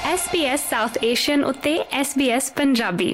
SBS South Asian ਉੱਤੇ SBS Punjabi.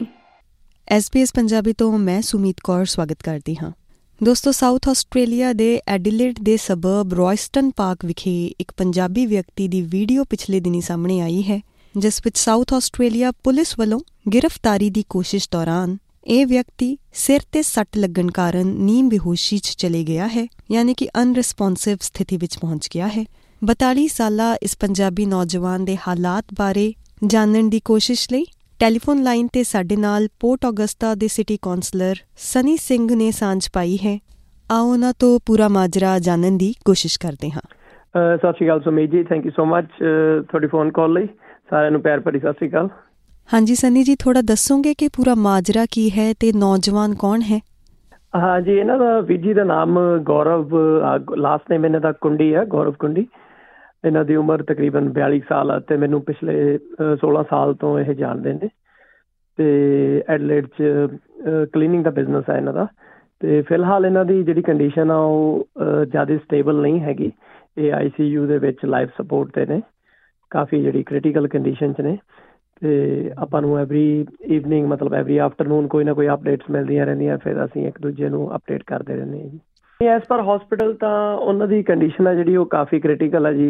SBS Punjabi ਤੋਂ ਮੈਂ ਸੁਮੀਤ ਕੌਰ ਸਵਾਗਤ ਕਰਦੀ ਹਾਂ। ਦੋਸਤੋ, ਸਾਊਥ ਆਸਟ੍ਰੇਲੀਆ ਦੇ ਐਡੀਲੇਡ ਦੇ ਸਬਰਬ ਰੋਇਸਟਨ ਪਾਰਕ ਵਿਖੇ ਇੱਕ ਪੰਜਾਬੀ ਵਿਅਕਤੀ ਦੀ ਵੀਡੀਓ ਪਿਛਲੇ ਦਿਨੀਂ ਸਾਹਮਣੇ ਆਈ ਹੈ, ਜਿਸ ਵਿੱਚ ਸਾਊਥ ਆਸਟ੍ਰੇਲੀਆ ਪੁਲਿਸ ਵੱਲੋਂ ਗ੍ਰਿਫਤਾਰੀ ਦੀ ਕੋਸ਼ਿਸ਼ ਦੌਰਾਨ ਇਹ ਵਿਅਕਤੀ ਸਿਰ ਤੇ ਸੱਟ ਲੱਗਣ ਕਾਰਨ ਨੀਮ ਬੇਹੋਸ਼ੀ 'ਚ ਚਲੇ ਗਿਆ ਹੈ, ਯਾਨੀ ਕਿ ਅਨਰਿਸਪੌਂਸਿਵ ਸਥਿਤੀ ਵਿੱਚ ਪਹੁੰਚ ਗਿਆ ਹੈ। 42 ਸਾਲਾ ਇਸ ਪੰਜਾਬੀ ਨੌਜਵਾਨ ਦੇ ਹਾਲਾਤ ਬਾਰੇ ਜਾਣਨ ਦੀ ਕੋਸ਼ਿਸ਼ ਲਈ ਟੈਲੀਫੋਨ ਲਾਈਨ ਤੇ ਸਾਡੇ ਨਾਲ ਪੋਰਟ ਆਗਸਟਾ ਦੇ ਸਿਟੀ ਕੌਂਸਲਰ ਸਨੀ ਸਿੰਘ ਨੇ ਸਾਂਝ ਪਾਈ ਹੈ। ਆਓ ਉਹਨਾਂ ਤੋਂ ਪੂਰਾ ਮਾਜਰਾ ਜਾਣਨ ਦੀ ਕੋਸ਼ਿਸ਼ ਕਰਦੇ ਹਾਂ। ਸਤਿ ਸ਼੍ਰੀ Akal Sumeet ji, thank you so much ਤੁਹਾਡੀ ਫੋਨ ਕਾਲ ਲਈ। ਸਾਰਿਆਂ ਨੂੰ ਪਿਆਰ ਭਰੀ ਸਤਿ ਸ਼੍ਰੀ ਅਕਾਲ। ਹਾਂਜੀ ਸਨੀ ਜੀ, ਥੋੜਾ ਦੱਸੋਗੇ ਕਿ ਪੂਰਾ ਮਾਜਰਾ ਕੀ ਹੈ ਤੇ ਨੌਜਵਾਨ ਕੌਣ ਹੈ? ਹਾਂਜੀ, ਇਹਨਾਂ ਦਾ ਵੀਰ ਜੀ ਦਾ ਨਾਮ ਗੌਰਵ, ਲਾਸਟ ਨੇਮ ਇਹਨਾਂ ਦਾ ਕੁੰਡੀ ਹੈ, ਗੌਰਵ ਕੁੰਡੀ। ਇਹਨਾਂ ਦੀ ਉਮਰ ਤਕਰੀਬਨ 42 ਸਾਲ ਆ ਅਤੇ ਮੈਨੂੰ ਪਿਛਲੇ 16 ਸਾਲ ਤੋਂ ਇਹ ਜਾਣਦੇ ਨੇ ਅਤੇ ਐਡਲੇਡ 'ਚ ਕਲੀਨਿੰਗ ਦਾ ਬਿਜ਼ਨਸ ਹੈ ਇਹਨਾਂ ਦਾ। ਅਤੇ ਫਿਲਹਾਲ ਇਹਨਾਂ ਦੀ ਜਿਹੜੀ ਕੰਡੀਸ਼ਨ ਆ ਉਹ ਜ਼ਿਆਦਾ ਸਟੇਬਲ ਨਹੀਂ ਹੈਗੀ। ਇਹ ICU ਦੇ ਵਿੱਚ ਲਾਈਫ ਸਪੋਰਟ 'ਤੇ ਨੇ, ਕਾਫੀ ਜਿਹੜੀ ਕ੍ਰਿਟੀਕਲ ਕੰਡੀਸ਼ਨ 'ਚ ਨੇ। ਅਤੇ ਆਪਾਂ ਨੂੰ ਐਵਰੀ ਈਵਨਿੰਗ, ਮਤਲਬ ਐਵਰੀ ਆਫਟਰਨੂਨ ਕੋਈ ਨਾ ਕੋਈ ਅਪਡੇਟਸ ਮਿਲਦੀਆਂ ਰਹਿੰਦੀਆਂ, ਫਿਰ ਅਸੀਂ ਇੱਕ ਦੂਜੇ ਨੂੰ ਅਪਡੇਟ ਕਰਦੇ ਰਹਿੰਦੇ ਹਾਂ ਜੀ। ਐਜ਼ ਪਰ ਹੋਸਪਿਟਲ ਤਾਂ ਉਹਨਾਂ ਦੀ ਕੰਡੀਸ਼ਨ ਹੈ ਜਿਹੜੀ ਉਹ ਕਾਫੀ ਕ੍ਰਿਟੀਕਲ ਹੈ ਜੀ,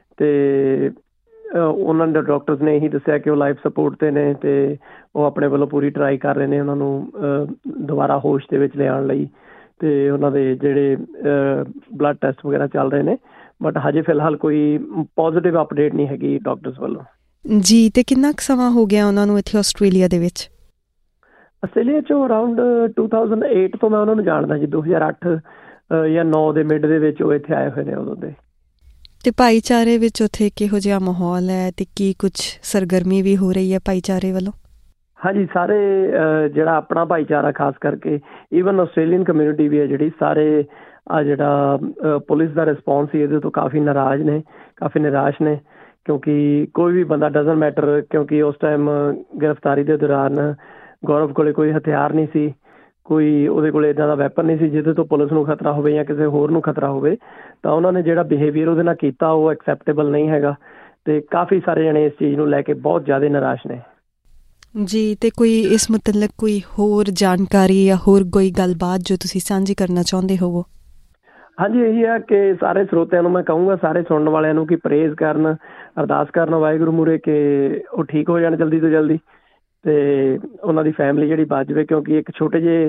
ਅਤੇ ਉਹਨਾਂ ਦੇ ਡਾਕਟਰਸ ਨੇ ਇਹੀ ਦੱਸਿਆ ਕਿ ਉਹ ਲਾਈਫ ਸਪੋਰਟ 'ਤੇ ਨੇ ਅਤੇ ਉਹ ਆਪਣੇ ਵੱਲੋਂ ਪੂਰੀ ਟਰਾਈ ਕਰ ਰਹੇ ਨੇ ਉਹਨਾਂ ਨੂੰ ਦੁਬਾਰਾ ਹੋਸ਼ ਦੇ ਵਿੱਚ ਲਿਆਉਣ ਲਈ। ਅਤੇ ਉਹਨਾਂ ਦੇ ਜਿਹੜੇ ਬਲੱਡ ਟੈਸਟ ਵਗੈਰਾ ਚੱਲ ਰਹੇ ਨੇ, ਬਟ ਹਜੇ ਫਿਲਹਾਲ ਕੋਈ ਪੋਜ਼ੀਟਿਵ ਅਪਡੇਟ ਨਹੀਂ ਹੈਗੀ ਡਾਕਟਰਸ ਵੱਲੋਂ ਜੀ। ਅਤੇ ਕਿੰਨਾ ਕੁ ਸਮਾਂ ਹੋ ਗਿਆ ਉਹਨਾਂ ਨੂੰ ਇੱਥੇ ਆਸਟ੍ਰੇਲੀਆ ਦੇ ਵਿੱਚ? ਆਸਟ੍ਰੇਲੀਆ 'ਚੋਂ ਅਰਾਊਂਡ 2008 ਤੋਂ ਮੈਂ ਉਹਨਾਂ ਨੂੰ ਜਾਣਦਾ ਜੀ। 2008 ਜਾਂ 9 ਦੇ ਮਿਡ ਦੇ ਵਿੱਚ ਉਹ ਇੱਥੇ ਆਏ ਹੋਏ ਨੇ ਉਦੋਂ ਦੇ। ਅਤੇ ਭਾਈਚਾਰੇ ਵਿੱਚ ਉੱਥੇ ਕਿਹੋ ਜਿਹਾ ਮਾਹੌਲ ਹੈ ਅਤੇ ਕੀ ਕੁਛ ਸਰਗਰਮੀ ਵੀ ਹੋ ਰਹੀ ਹੈ ਭਾਈਚਾਰੇ ਵੱਲੋਂ? ਹਾਂਜੀ, ਸਾਰੇ ਜਿਹੜਾ ਆਪਣਾ ਭਾਈਚਾਰਾ ਖਾਸ ਕਰਕੇ, ਈਵਨ ਆਸਟ੍ਰੇਲੀਅਨ ਕਮਿਊਨਿਟੀ ਵੀ ਹੈ ਜਿਹੜੀ, ਸਾਰੇ ਆ ਜਿਹੜਾ ਪੁਲਿਸ ਦਾ ਰਿਸਪੌਂਸ ਸੀ ਇਹਦੇ ਤੋਂ ਕਾਫੀ ਨਾਰਾਜ਼ ਨੇ, ਕਾਫੀ ਨਿਰਾਸ਼ ਨੇ, ਕਿਉਂਕਿ ਕੋਈ ਵੀ ਬੰਦਾ ਡਜ਼ਨਟ ਮੈਟਰ, ਕਿਉਂਕਿ ਉਸ ਟਾਈਮ ਗ੍ਰਿਫਤਾਰੀ ਦੇ ਦੌਰਾਨ ਗੌਰਵ ਕੋਲੇ ਕੋਈ ਹਥਿਆਰ ਨਹੀਂ ਸੀ, ਕੋਈ ਉਹਦੇ ਕੋਲ ਇੱਦਾਂ ਦਾ ਵੈਪਨ ਨਹੀਂ ਸੀ ਜਿਹਦੇ ਤੋਂ ਪੁਲਿਸ ਨੂੰ ਖਤਰਾ ਹੋਵੇ ਜਾਂ ਕਿਸੇ ਹੋਰ ਨੂੰ ਖਤਰਾ ਹੋਵੇ। ਤਾਂ ਉਹਨਾਂ ਨੇ ਜਿਹੜਾ ਬਿਹੇਵੀਅਰ ਉਹਦੇ ਨਾਲ ਕੀਤਾ ਉਹ ਐਕਸੈਪਟੇਬਲ ਨਹੀਂ ਹੈਗਾ, ਅਤੇ ਕਾਫੀ ਸਾਰੇ ਜਣੇ ਇਸ ਚੀਜ਼ ਨੂੰ ਲੈ ਕੇ ਬਹੁਤ ਜ਼ਿਆਦਾ ਨਿਰਾਸ਼ ਨੇ ਜੀ। ਅਤੇ ਕੋਈ ਇਸ ਮੁਤਲਕ ਕੋਈ ਹੋਰ ਜਾਣਕਾਰੀ ਜਾਂ ਹੋਰ ਕੋਈ ਗੱਲਬਾਤ ਜੋ ਤੁਸੀਂ ਸਾਂਝੀ ਕਰਨਾ ਚਾਹੁੰਦੇ ਹੋਵੋ? ਹਾਂਜੀ, ਇਹੀ ਹੈ ਕਿ ਸਾਰੇ ਸਰੋਤਿਆਂ ਨੂੰ ਮੈਂ ਕਹੂੰਗਾ, ਸਾਰੇ ਸੁਣਨ ਵਾਲਿਆਂ ਨੂੰ, ਕਿ ਪ੍ਰੇਜ਼ ਕਰਨ, ਅਰਦਾਸ ਕਰਨ ਵਾਹਿਗੁਰੂ ਮੂਹਰੇ ਕਿ ਉਹ ਠੀਕ ਹੋ ਜਾਣ ਜਲਦੀ ਤੋਂ ਜਲਦੀ ਅਤੇ ਉਹਨਾਂ ਦੀ ਫੈਮਿਲੀ ਜਿਹੜੀ ਬਚ ਜਾਵੇ, ਕਿਉਂਕਿ ਇੱਕ ਛੋਟੇ ਜਿਹੇ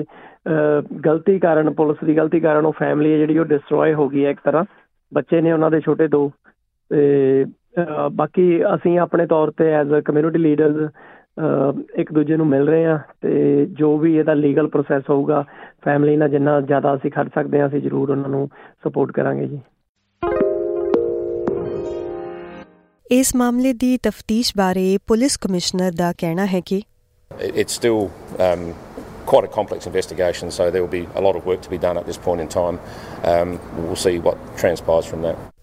ਗਲਤੀ ਕਾਰਨ, ਪੁਲਿਸ ਦੀ ਗਲਤੀ ਕਾਰਨ ਉਹ ਫੈਮਿਲੀ ਹੈ ਜਿਹੜੀ ਉਹ ਡਿਸਟਰੋਏ ਹੋ ਗਈ ਹੈ ਇੱਕ ਤਰ੍ਹਾਂ। ਬੱਚੇ ਨੇ ਉਹਨਾਂ ਦੇ ਛੋਟੇ 2, ਅਤੇ ਬਾਕੀ ਅਸੀਂ ਆਪਣੇ ਤੌਰ 'ਤੇ ਐਜ਼ ਅ ਕਮਿਊਨਿਟੀ ਲੀਡਰਸ ਇੱਕ ਦੂਜੇ ਨੂੰ ਮਿਲ ਰਹੇ ਹਾਂ, ਅਤੇ ਜੋ ਵੀ ਇਹਦਾ ਲੀਗਲ ਪ੍ਰੋਸੈਸ ਹੋਊਗਾ ਫੈਮਿਲੀ ਨਾਲ ਜਿੰਨਾ ਜ਼ਿਆਦਾ ਅਸੀਂ ਖੜ ਸਕਦੇ ਹਾਂ ਅਸੀਂ ਜ਼ਰੂਰ ਉਹਨਾਂ ਨੂੰ ਸਪੋਰਟ ਕਰਾਂਗੇ ਜੀ। ਇਸ ਮਾਮਲੇ ਦੀ ਤਫਤੀਸ਼ ਬਾਰੇ ਪੁਲਿਸ ਕਮਿਸ਼ਨਰ ਦਾ ਕਹਿਣਾ ਹੈ ਕਿ It's still quite a complex investigation, so there will be a lot of work to be done at this point in time. We'll see what transpires from that.